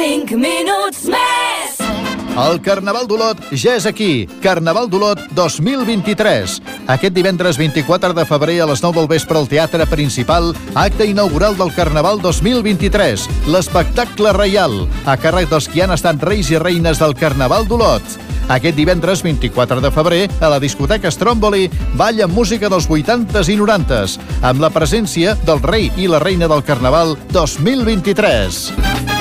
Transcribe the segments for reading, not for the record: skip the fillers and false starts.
5 minuts més. El Carnaval d'Olot ja és aquí. Carnaval d'Olot 2023. Aquest divendres 24 de febrer a les 9 del vespre al Teatre Principal, acte inaugural del Carnaval 2023. L'espectacle reial, a càrrec dels qui han estat reis i reines del Carnaval d'Olot. Aquest divendres 24 de febrer, a la discoteca Stromboli, balla música dels 80s i 90s, amb la presència del rei i la reina del Carnaval 2023.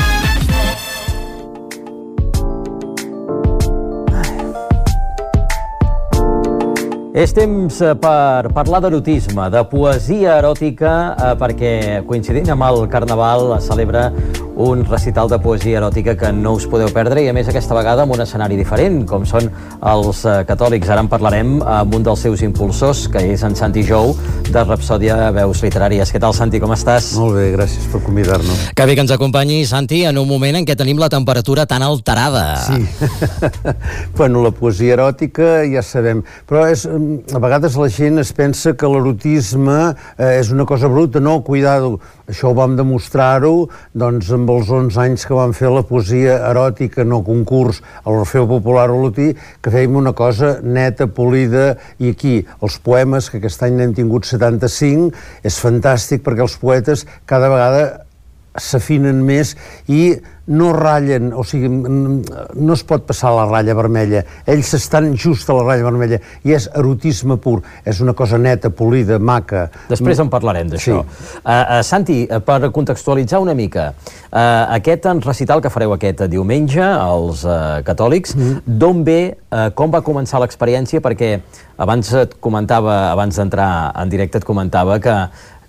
És temps per parlar d'erotisme, de poesia eròtica, perquè coincidint amb el Carnaval es celebra un recital de poesia eròtica que no us podeu perdre, i a més aquesta vegada amb un escenari diferent, com són els catòlics. Ara en parlarem amb un dels seus impulsors, que és en Santi Jou, de Rapsòdia Veus Literàries. Què tal, Santi, com estàs? Molt bé, gràcies per convidar-nos. Que bé que ens acompanyi, Santi, en un moment en què tenim la temperatura tan alterada. Sí. Bueno, la poesia eròtica ja sabem, però a vegades la gent es pensa que l'erotisme és una cosa bruta. No, cuidado, això ho vam demostrar-ho doncs amb els 11 anys que vam fer la poesia eròtica, no concurs, a l'Orfeó Popular Olotí, que fèiem una cosa neta, polida, i aquí els poemes, que aquest any n'hem tingut 75, és fantàstic perquè els poetes cada vegada s'afinen més i no ratllen, o sigui, no es pot passar la ratlla vermella. Ells estan just a la ratlla vermella i és erotisme pur. És una cosa neta, polida, maca. Després en parlarem d'això. Sí. Santi, per contextualitzar una mica, aquest recital que fareu aquest diumenge, els catòlics, d'on ve, com va començar l'experiència? Perquè abans et comentava, abans d'entrar en directe et comentava que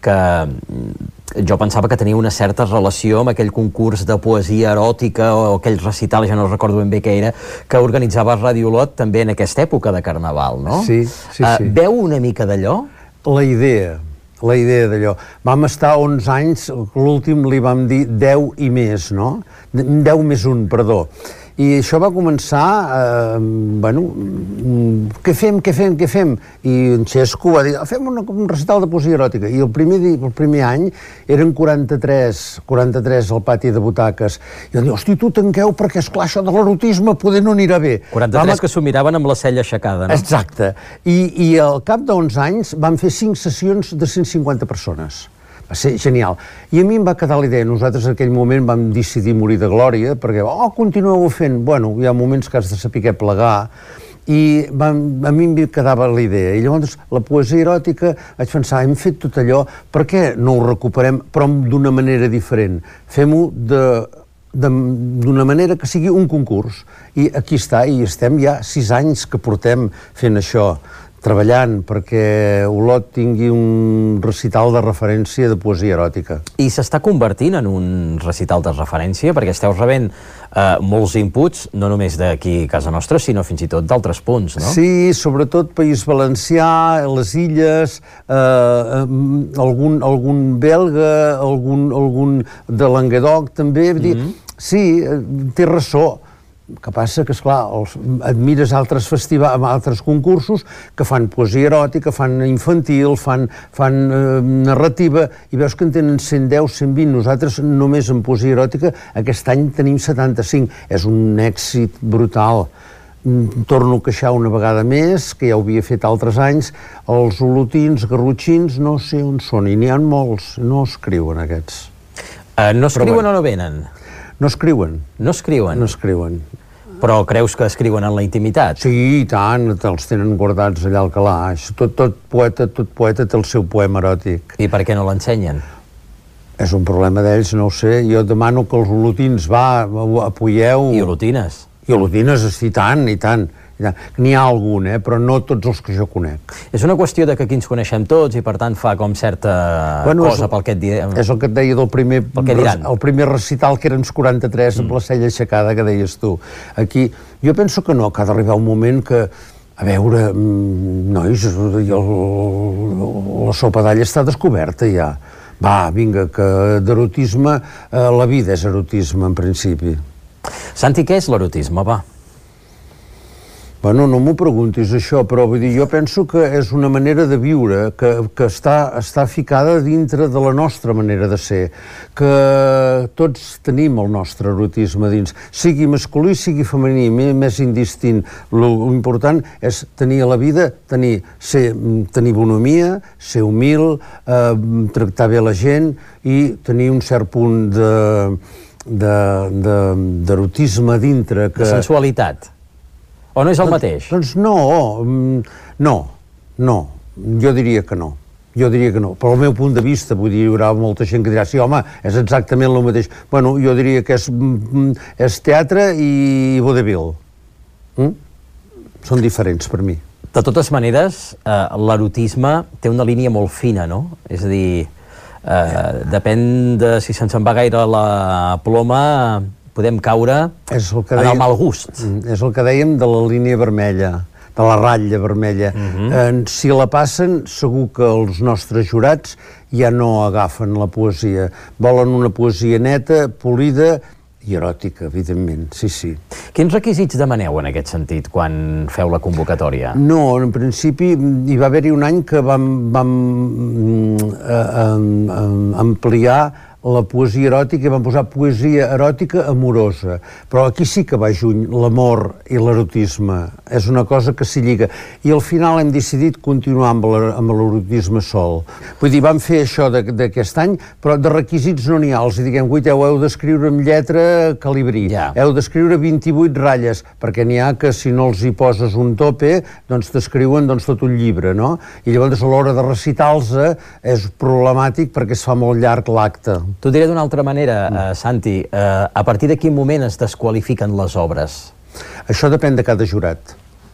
jo pensava que tenia una certa relació amb aquell concurs de poesia eròtica o aquell recital, ja no recordo ben bé què era, que organitzava Ràdio Olot també en aquesta època de Carnaval, no? Sí. Veu una mica d'allò? La idea d'allò. Vam estar 11 anys, l'últim li vam dir 10 i més, no? 10 més 1, perdó. I això va començar, què fem? I en Xesco va dir, fem un recital de poesia eròtica. I el primer any eren 43 al pati de butaques. I vam dir, hosti, tu tanqueu, perquè esclar, això de l'erotisme poder no anirà bé. 43 que s'ho miraven amb la cella aixecada, no? Exacte. I al cap d'11 anys vam fer 5 sessions de 150 persones. Va ser genial. I a mi em va quedar la idea. Nosaltres en aquell moment vam decidir morir de glòria, perquè, continueu fent. Bueno, hi ha moments que has de saber plegar, i a mi em quedava la idea. I llavors la poesia eròtica vaig pensar, hem fet tot allò, per què no ho recuperem, però d'una manera diferent? Fem-ho d'una manera que sigui un concurs. I aquí està, i estem ja 6 anys que portem fent això, treballant perquè Olot tingui un recital de referència de poesia eròtica. I s'està convertint en un recital de referència? Perquè esteu rebent molts inputs, no només d'aquí a casa nostra, sinó fins i tot d'altres punts, no? Sí, sobretot País Valencià, les Illes, algun belga, algun de Languedoc, també. Sí, té ressò. El que passa que, esclar, admires altres festivals, altres concursos que fan poesia eròtica, fan infantil, fan narrativa, i veus que en tenen 110, 120. Nosaltres només en poesia eròtica aquest any tenim 75. És un èxit brutal. Torno a queixar una vegada més, que ja ho havia fet altres anys, els olotins, garrotxins, no sé on són, i n'hi ha molts, no escriuen aquests. No escriuen o no venen? No escriuen. No escriuen? No escriuen. Però creus que escriuen en la intimitat? Sí, i tant, els tenen guardats allà al calaix. Tot poeta té el seu poema eròtic. I per què no l'ensenyen? És un problema d'ells, no ho sé. Jo demano que els olotins, apoyeu... I olotines? I olotines, i tant, i tant. N'hi ha algun, però no tots els que jo conec. És una qüestió de que aquí ens coneixem tots i per tant fa com certa cosa pel que et direm. És el que et deia del primer recital, que eren 43 amb la cella aixecada, que deies tu. Aquí, jo penso que no, que ha d'arribar un moment que, a veure, nois, la sopa d'all està descoberta ja. Va, vinga, que d'erotisme, la vida és erotisme en principi. Santi, què és l'erotisme, va? Bueno, no m'ho preguntis això, però vull dir, jo penso que és una manera de viure que està ficada dintre de la nostra manera de ser, que tots tenim el nostre erotisme dins, sigui masculí, sigui femení, més indistint. L'important és tenir a la vida, tenir bonomia, ser humil, tractar bé la gent i tenir un cert punt d'erotisme dintre. De sensualitat. O no és el mateix? Doncs no, jo diria que no. Però el meu punt de vista, vull dir, hi haurà molta gent que dirà sí, home, és exactament el mateix. Bueno, jo diria que és teatre i vodevil. Són diferents per mi. De totes maneres, l'erotisme té una línia molt fina, no? És a dir, depèn de si se'n va gaire la ploma, podem caure en el mal gust. És el que dèiem de la línia vermella, de la ratlla vermella. Si la passen, segur que els nostres jurats ja no agafen la poesia. Volen una poesia neta, polida i eròtica, evidentment, sí. Quins requisits demaneu en aquest sentit quan feu la convocatòria? No, en principi hi va haver-hi un any que vam ampliar la poesia eròtica i vam posar poesia eròtica amorosa, però aquí sí que va juny l'amor i l'erotisme, és una cosa que s'hi lliga, i al final hem decidit continuar amb l'erotisme sol. Vull dir, vam fer això d'aquest any, però de requisits no n'hi ha, els diguem, guaiteu, heu d'escriure amb lletra calibrí, heu d'escriure 28 ratlles, perquè n'hi ha que si no els hi poses un tope, doncs t'escriuen tot un llibre, no? I llavors a l'hora de recitar-los és problemàtic perquè es fa molt llarg l'acte. T'ho diré d'una altra manera, Santi. A partir de quin moment es desqualifiquen les obres? Això depèn de cada jurat.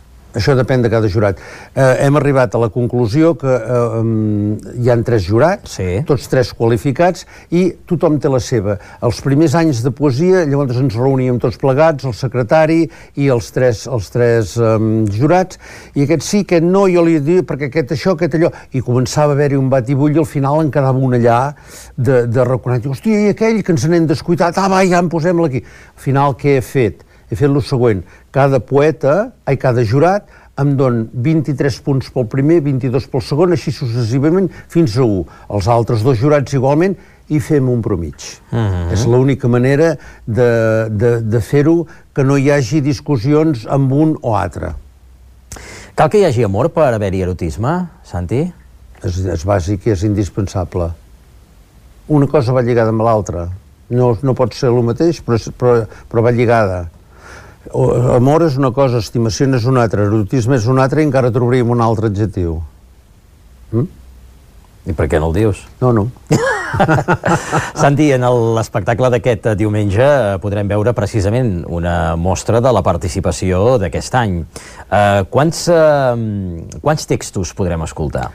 Hem arribat a la conclusió que hi han 3 jurats, tots 3 qualificats, i tothom té la seva. Els primers anys de poesia, llavors ens reuníem tots plegats, el secretari i els tres jurats, i aquest sí, aquest no, jo li dic, perquè aquest això, aquest allò, i començava a haver-hi un batibull, i al final en quedava un allà de reconèixer, hòstia, i aquell que ens n'hem descuitat, va, ja en posem-la aquí. Al final, què he fet? He fet el següent, cada jurat em don 23 punts pel primer, 22 pel segon, així successivament fins a 1. Els altres 2 jurats igualment, i fem un promig. És l'única manera de fer-ho, que no hi hagi discussions amb un o altre. Cal que hi hagi amor per haver-hi erotisme, Santi? És bàsic i és indispensable. Una cosa va lligada amb l'altra. No pot ser el mateix, però va lligada. Amor és una cosa, estimació és una altra, erotisme és una altra, i encara trobaríem un altre adjectiu. I per què no el dius? No. Santi, en l'espectacle d'aquest diumenge podrem veure precisament una mostra de la participació d'aquest any. Quants textos podrem escoltar?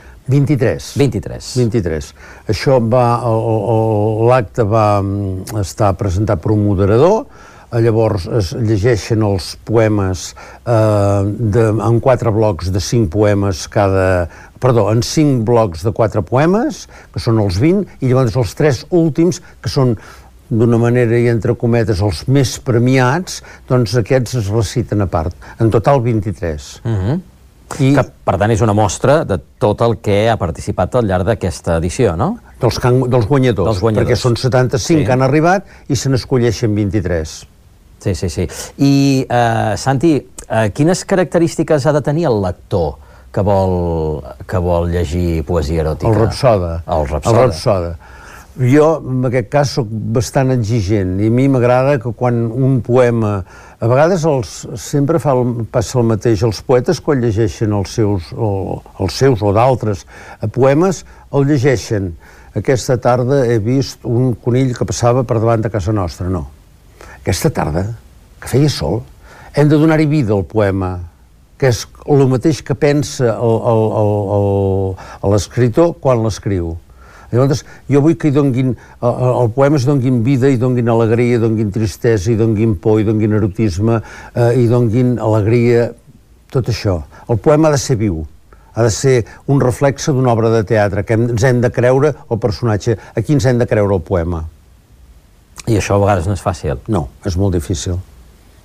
23. Això l'acte va estar presentat per un moderador. Llavors es llegeixen els poemes en 4 blocs de 5 poemes en 5 blocs de 4 poemes, que són els 20, i llavors els 3 últims, que són d'una manera i entre cometes els més premiats, doncs aquests es reciten a part. En total 23. Que, per tant, és una mostra de tot el que ha participat al llarg d'aquesta edició, no? Dels guanyadors, perquè són 75 que han arribat i se n'escolleixen 23. Sí. I, Santi, quines característiques ha de tenir el lector que vol llegir poesia eròtica? El rapsoda. Jo, en aquest cas, soc bastant exigent, i a mi m'agrada que quan un poema... A vegades sempre passa el mateix. Els poetes, quan llegeixen els seus o d'altres poemes, el llegeixen. Aquesta tarda he vist un conill que passava per davant de casa nostra. No. Aquesta tarda, que feia sol, hem de donar-hi vida al poema, que és el mateix que pensa l'escriptor quan l'escriu. Llavors, jo vull que el poema es donguin vida, i donguin alegria, i donguin tristesa, i donguin por, i donguin erotisme, i donguin alegria, tot això. El poema ha de ser viu, ha de ser un reflexe d'una obra de teatre, que ens hem de creure el personatge. Aquí ens hem de creure el poema. I això a vegades no és fàcil. No, és molt difícil.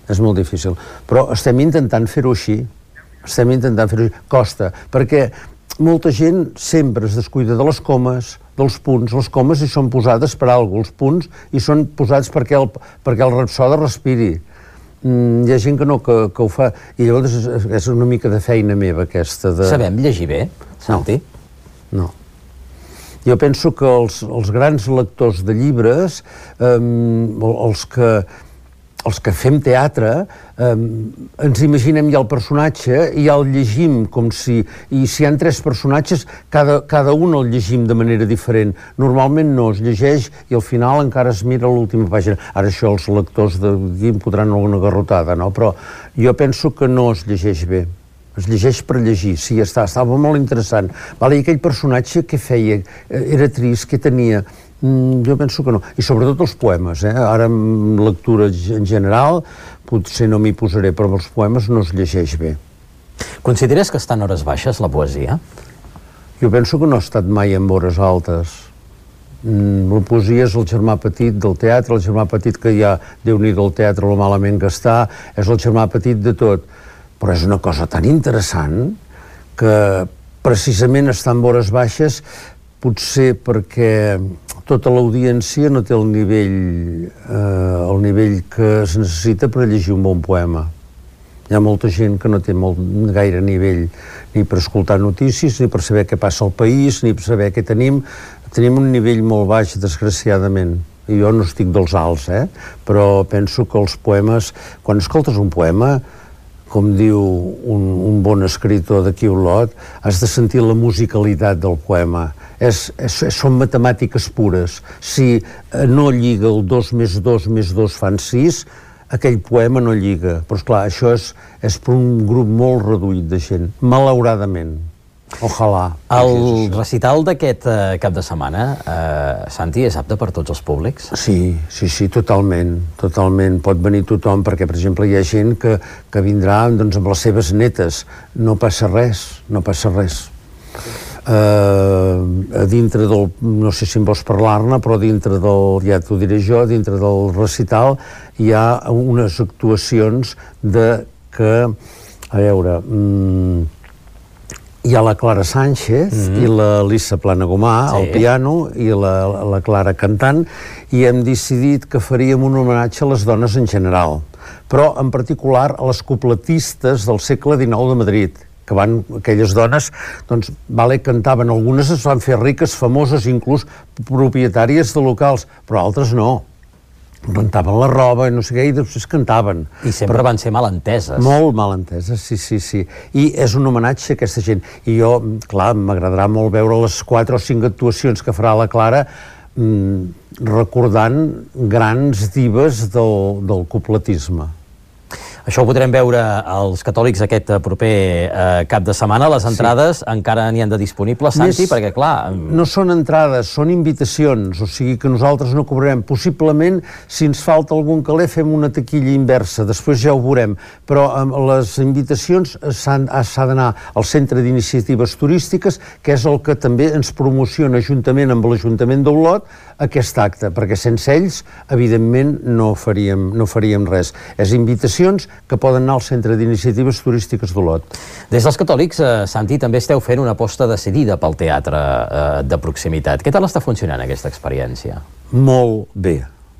és molt difícil. Però estem intentant fer-ho així. Costa, perquè molta gent sempre es descuida de les comes, dels punts. Les comes hi són posades per alguna cosa, els punts hi són posats perquè el rapsode respiri. Hi ha gent que ho fa, i llavors és una mica de feina meva aquesta de... Sabem llegir bé, Santi? No. Jo penso que els grans lectors de llibres, els que fem teatre, ens imaginem ja el personatge i ja el llegim com si... I si hi ha 3 personatges, cada un el llegim de manera diferent. Normalment no, es llegeix i al final encara es mira l'última pàgina. Ara això els lectors de guim podran alguna garrotada, no? Però jo penso que no es llegeix bé. Es llegeix per llegir, sí, estava molt interessant. I aquell personatge què feia? Era trist, què tenia? Jo penso que no. I sobretot els poemes, Ara amb lectura en general potser no m'hi posaré, però els poemes no es llegeix bé. Consideres que està en hores baixes la poesia? Jo penso que no ha estat mai en hores altes. La poesia és el germà petit del teatre, el germà petit que ja, Déu-n'hi-do el teatre, lo malament que està, és el germà petit de tot. Però és una cosa tan interessant que precisament està en hores baixes, potser perquè tota l'audiència no té el nivell que es necessita per llegir un bon poema. Hi ha molta gent que no té gaire nivell ni per escoltar notícies, ni per saber què passa al país, ni per saber què tenim. Tenim un nivell molt baix, desgraciadament. I jo no estic dels alts, però penso que els poemes... Quan escoltes un poema, com diu un bon escriptor d'aquí Olot, has de sentir la musicalitat del poema. Són matemàtiques pures. Si no lliga el 2 més 2 més 2 fan 6, aquell poema no lliga. Però, esclar, això és per un grup molt reduït de gent, malauradament. Ojalà. El recital d'aquest cap de setmana, Santi, és apte per tots els públics? Sí, totalment. Pot venir tothom, perquè, per exemple, hi ha gent que vindrà amb les seves netes. No passa res. Dintre del... No sé si em vols parlar-ne, però dintre del... Ja t'ho diré jo, dintre del recital hi ha unes actuacions que... A veure... Hi ha la Clara Sánchez i la Lisa Planagumà al piano i la Clara cantant, i hem decidit que faríem un homenatge a les dones en general, però en particular a les copletistes del segle XIX de Madrid, que aquelles dones, cantaven. Algunes es van fer riques, famoses, inclús propietàries de locals, però altres no. Rentaven la roba, no sé què, i després cantaven. I sempre van ser mal enteses. Molt mal enteses, sí. I és un homenatge a aquesta gent. I jo, clar, m'agradarà molt veure les 4 o 5 actuacions que farà la Clara recordant grans divas del copletisme. Això ho podrem veure als catòlics aquest proper cap de setmana. Les entrades encara n'hi han de disponibles, Santi, perquè clar... No són entrades, són invitacions, o sigui que nosaltres no cobrarem. Possiblement, si ens falta algun caler, fem una taquilla inversa, després ja ho veurem. Però les invitacions s'ha d'anar al Centre d'Iniciatives Turístiques, que és el que també ens promociona juntament amb l'Ajuntament d'Olot aquest acte, perquè sense ells, evidentment, no faríem res. És invitacions que poden anar al Centre d'Iniciatives Turístiques d'Olot. Des dels catòlics, Santi, també esteu fent una aposta decidida pel teatre de proximitat. Què tal està funcionant aquesta experiència? Molt bé.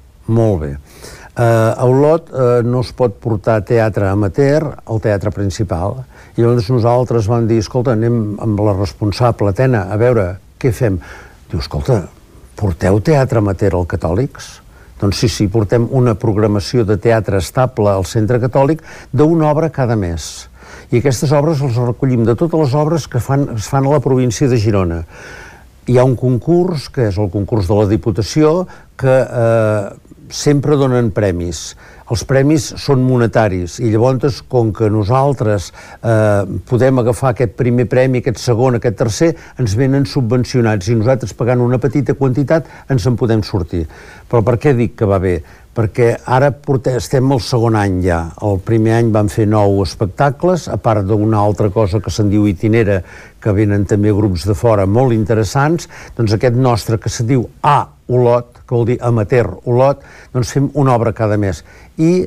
A Olot no es pot portar teatre amateur al teatre principal. I llavors nosaltres vam dir, escolta, anem amb la responsable, Tena, a veure, què fem? Diu, escolta, porteu teatre amateur al Catòlics? Doncs sí, portem una programació de teatre estable al Centre Catòlic d'una obra cada mes. I aquestes obres les recollim de totes les obres que es fan a la província de Girona. Hi ha un concurs, que és el concurs de la Diputació, que sempre donen premis. Els premis són monetaris i llavors, com que nosaltres podem agafar aquest primer premi, aquest segon, aquest tercer, ens venen subvencionats i nosaltres pagant una petita quantitat ens en podem sortir. Però per què dic que va bé? Perquè ara estem al segon any ja. El primer any vam fer 9 espectacles, a part d'una altra cosa que se'n diu Itinera, que venen també grups de fora molt interessants. Doncs aquest nostre, que se diu Olot, que vol dir amateur Olot, doncs fem una obra cada mes. I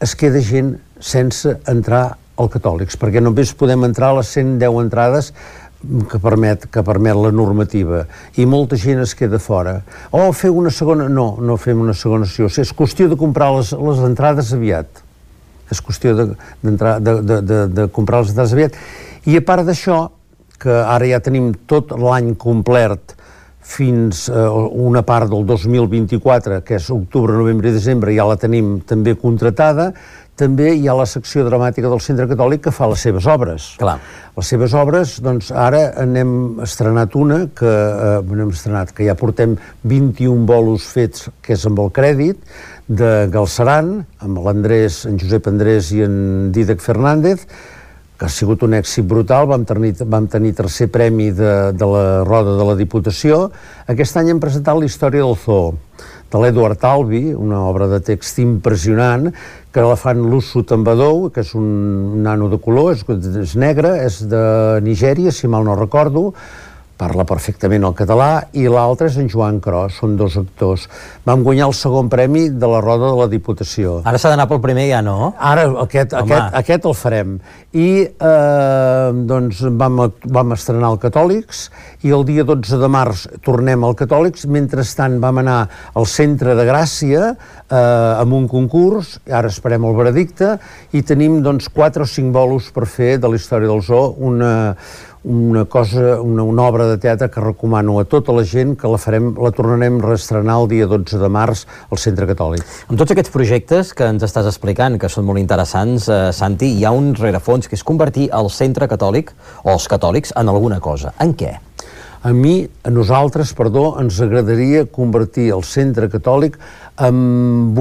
es queda gent sense entrar al Catòlics, perquè només podem entrar a les 110 entrades que permet la normativa, i molta gent es queda fora. Fer una segona... No fem una segona sessió. És qüestió de comprar les entrades aviat. És qüestió de comprar les entrades aviat. I a part d'això, que ara ja tenim tot l'any complet fins una part del 2024, que és octubre, novembre i desembre, ja la tenim també contratada. També hi ha la secció dramàtica del Centre Catòlic que fa les seves obres. Clar. Les seves obres, doncs ara n'hem estrenat una, que ja portem 21 bolos fets, que és amb el crèdit, de Galceran, amb l'Andrés, en Josep Andrés i en Dídac Fernández, que ha sigut un èxit brutal. Vam tenir tercer premi de la Roda de la Diputació. Aquest any hem presentat la història del zoo, de l'Eduard Albi, una obra de text impressionant, que la fan l'Usso Tambadou, que és un nano de color, és negre, és de Nigèria, si mal no recordo, parla perfectament el català, i l'altre és en Joan Cros, són dos actors. Vam guanyar el segon premi de la Roda de la Diputació. Ara s'ha d'anar pel primer, ja no? Ara aquest el farem. I doncs vam estrenar el Catòlics, i el dia 12 de març tornem al Catòlics. Mentrestant vam anar al Centre de Gràcia amb un concurs, ara esperem el veredicte, i tenim doncs 4 o 5 bolos per fer de la història del zoo, una obra de teatre que recomano a tota la gent, que la tornarem a reestrenar el dia 12 de març al Centre Catòlic. Amb tots aquests projectes que ens estàs explicant, que són molt interessants, Santi, hi ha un rerefons, que és convertir el Centre Catòlic, o els catòlics, en alguna cosa. En què? A nosaltres, ens agradaria convertir el Centre Catòlic en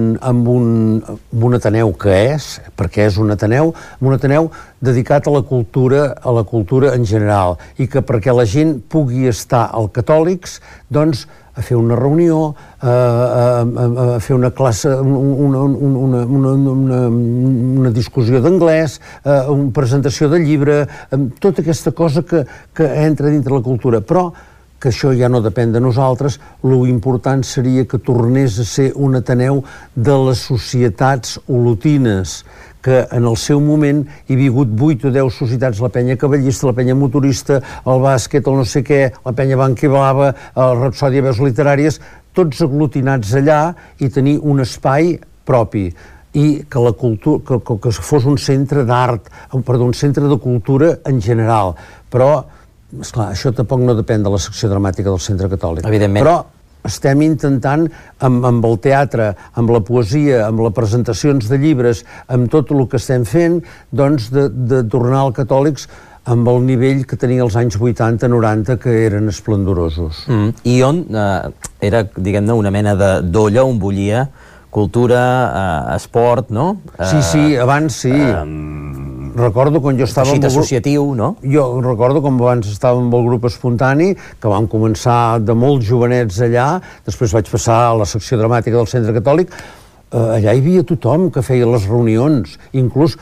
un Ateneu que és, perquè és un Ateneu dedicat a la cultura en general, i que perquè la gent pugui estar al Catòlics, doncs, a fer una reunió, a fer una classe, una discussió d'anglès, una presentació de llibre, tota aquesta cosa que entra dintre la cultura. Però que això ja no depèn de nosaltres, lo important seria que tornés a ser un Ateneu de les societats olotines, que en el seu moment hi havia hagut 8 o 10 societats, la penya cavallista, la penya motorista, el bàsquet, el no sé què, la penya banquiblava, el Rapsòdia Veus Literàries, tots aglutinats allà, i tenir un espai propi, i que la cultura, que fos un centre d'art, un centre de cultura en general. Però, esclar, això tampoc no depèn de la secció dramàtica del Centre Catòlic. Evidentment. Però estem intentant, amb el teatre, amb la poesia, amb les presentacions de llibres, amb tot el que estem fent, doncs de tornar als Catòlics amb el nivell que tenia als anys 80-90, que eren esplendorosos. I on era, diguem-ne, una mena d'olla on bullia cultura, esport, no? Sí, abans sí. Recordo quan jo estava... Teixit associatiu, no? Jo recordo com abans estava amb el grup espontani, que vam començar de molt jovenets allà, després vaig passar a la secció dramàtica del Centre Catòlic. Allà hi havia tothom que feia les reunions, inclús,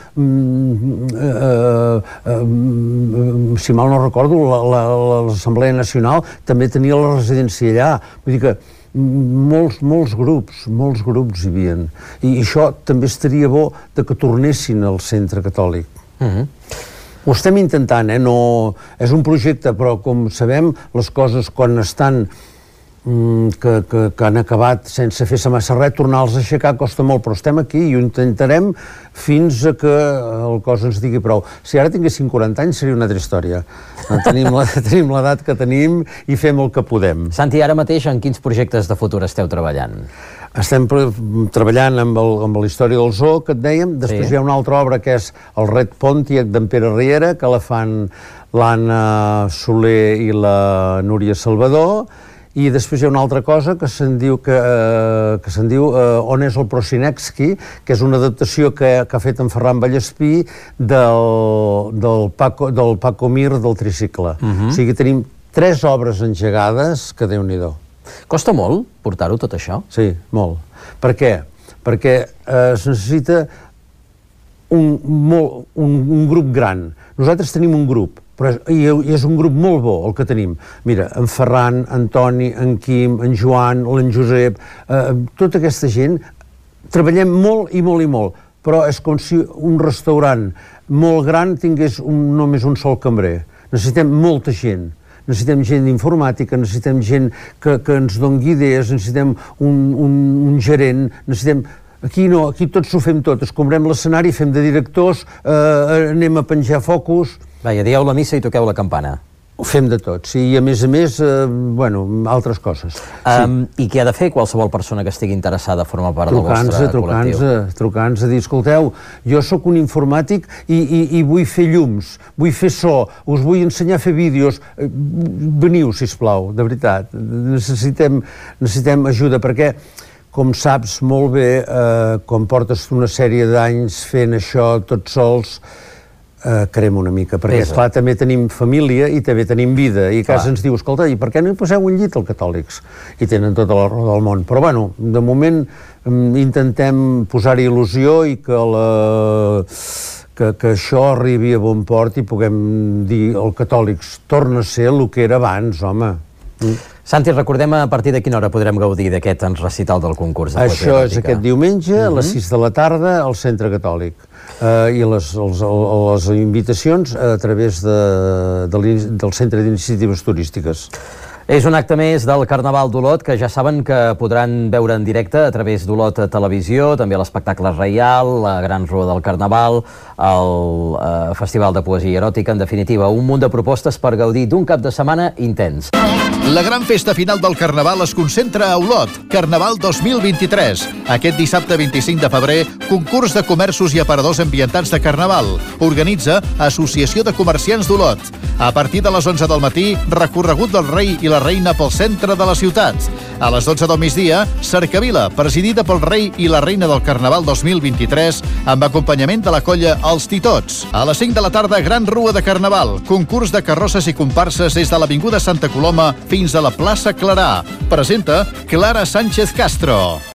si mal no recordo, l'Assemblea Nacional també tenia la residència allà. Vull dir que molts grups hi havien. I això també estaria bo de que tornessin al Centre Catòlic. Ho estem intentant, no... És un projecte, però com sabem, les coses quan estan que han acabat sense fer-se massa res, tornar-los a aixecar costa molt, però estem aquí i ho intentarem fins a que el cos ens digui prou. Si ara tinguéssim 40 anys seria una altra història. Tenim l'edat que tenim i fem el que podem. Santi, ara mateix en quins projectes de futur esteu treballant? Estem treballant amb la història del zoo, que et dèiem. Després hi ha una altra obra que és el Red Pontiac d'en Pere Riera, que la fan l'Anna Soler i la Núria Salvador. I després hi ha una altra cosa que se'n diu On és el Prosinecki, que és una adaptació que ha fet en Ferran Vallespí del Paco Mir del tricicle. O sigui, tenim 3 obres engegades que Déu-n'hi-do. Costa molt portar-ho tot això? Sí, molt. Per què? Perquè es necessita un grup gran. Nosaltres tenim un grup, i és un grup molt bo el que tenim. Mira, en Ferran, en Toni, en Quim, en Joan, en Josep, tota aquesta gent, treballem molt i molt i molt, però és com si un restaurant molt gran tingués només un sol cambrer. Necessitem molta gent. Necessitem gent d'informàtica, necessitem gent que ens doni idees, necessitem un gerent, necessitem... Aquí no, aquí tots ho fem tot, escombrem l'escenari, fem de directors, anem a penjar focus... Vaja, dieu la missa i toqueu la campana. Ho fem de tot, sí, i a més, altres coses. I què ha de fer qualsevol persona que estigui interessada a formar part del vostre col·lectiu? Trucant-nos, a dir, escolteu, jo sóc un informàtic i vull fer llums, vull fer so, us vull ensenyar a fer vídeos, veniu, sisplau, de veritat, necessitem ajuda, perquè, com saps molt bé, quan portes una sèrie d'anys fent això tots sols, crema una mica, perquè, esclar, també tenim família i també tenim vida, i a casa ens diu, escolta, i per què no hi poseu un llit als catòlics? I tenen tota la raó del món. Però, bueno, de moment intentem posar-hi il·lusió i que això arribi a bon port i puguem dir als catòlics, torna a ser el que era abans, home. Santi, recordem a partir de quina hora podrem gaudir d'aquest recital del concurs de poesia eròtica. Això és aquest diumenge, a les 6 de la tarda, al Centre Catòlic. I les invitacions a través del Centre d'Iniciatives Turístiques. És un acte més del Carnaval d'Olot, que ja saben que podran veure en directe a través d'Olot Televisió, també l'espectacle reial, la Gran Rua del Carnaval, el Festival de Poesia Eròtica, en definitiva, un munt de propostes per gaudir d'un cap de setmana intens. La gran festa final del Carnaval es concentra a Olot, Carnaval 2023. Aquest dissabte 25 de febrer, concurs de comerços i aparadors ambientats de Carnaval. Organitza Associació de Comerciants d'Olot. A partir de les 11 del matí, recorregut del rei i la reina pel centre de la ciutat. A les 12 del migdia, cercavila, presidida pel rei i la reina del Carnaval 2023, amb acompanyament de la colla Els Titots. A les 5 de la tarda, Gran Rua de Carnaval, concurs de carrosses i comparses des de l'Avinguda Santa Coloma fins a la plaça Clarà. Presenta Clara Sánchez Castro.